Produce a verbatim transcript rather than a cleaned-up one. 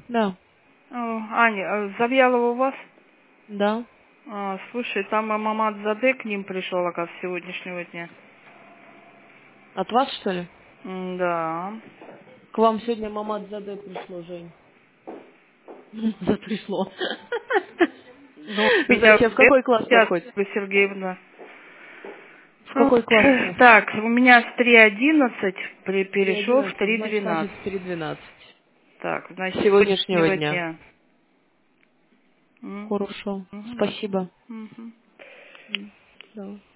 Да. О, Аня, а Завьялова у вас? Да. А, слушай, там Мамад Заде к ним пришел, оказывается, с сегодняшнего дня. От вас, что ли? М, Да. К вам сегодня Мамад Заде пришло, Жень. Запришло. Ну, меня Зачем? В какой класс вы ходите? Сергеевна. В Вот. какой класс у вас? Так, у меня с три одиннадцать при- три перешел в одиннадцать, три значит, значит, двенадцать. в три двенадцать. Так, С значит, с сегодняшнего сегодняшнего дня. дня. М, Хорошо. мгм, Спасибо. мгм. М, Да.